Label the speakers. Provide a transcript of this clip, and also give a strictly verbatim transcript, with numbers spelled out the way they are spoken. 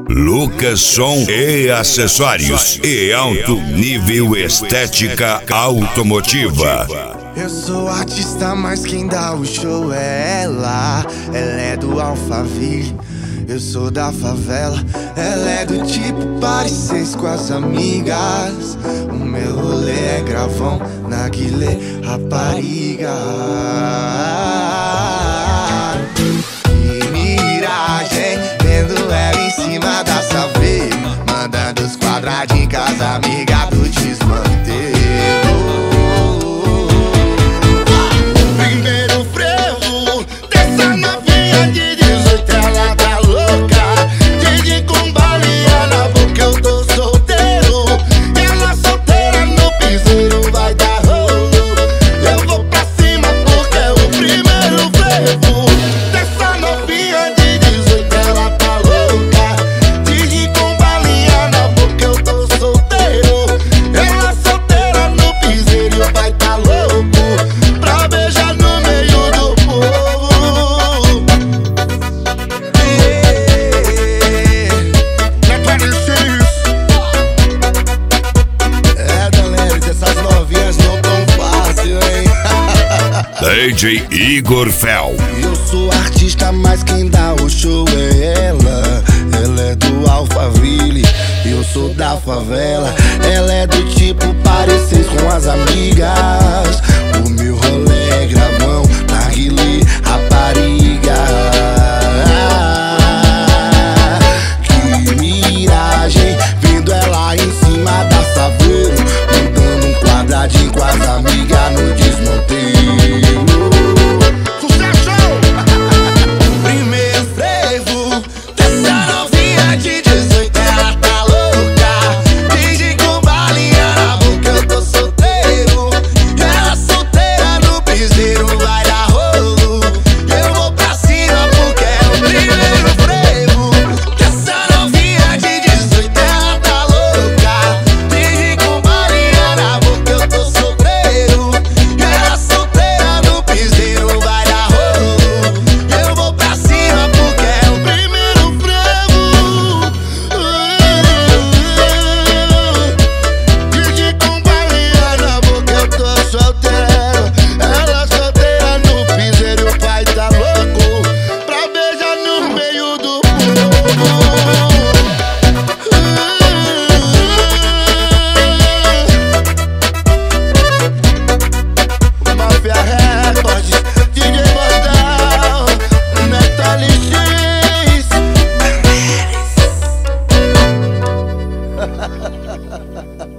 Speaker 1: Lucas Som e Acessórios e alto nível estética automotiva.
Speaker 2: Eu sou artista, mas quem dá o show é ela. Ela é do Alphaville, eu sou da favela. Ela é do tipo parecer com as amigas. O meu rolê é gravão, narguilé, rapariga. Que miragem, vendo ela em cima da saveira, mandando os quadradinhos com as amigas do desmanteiro.
Speaker 1: D J Igor Fel.
Speaker 2: Eu sou artista, mas quem dá o show é ela. Ela é do Alphaville, eu sou da favela. Ela é do tipo parecer com as amigas. O meu rolê é gravão, narguilé, rapariga. Que miragem, vendo ela em cima da saveira, mandando um quadradinho com as amigas no desmonteiro. Ha ha ha ha ha.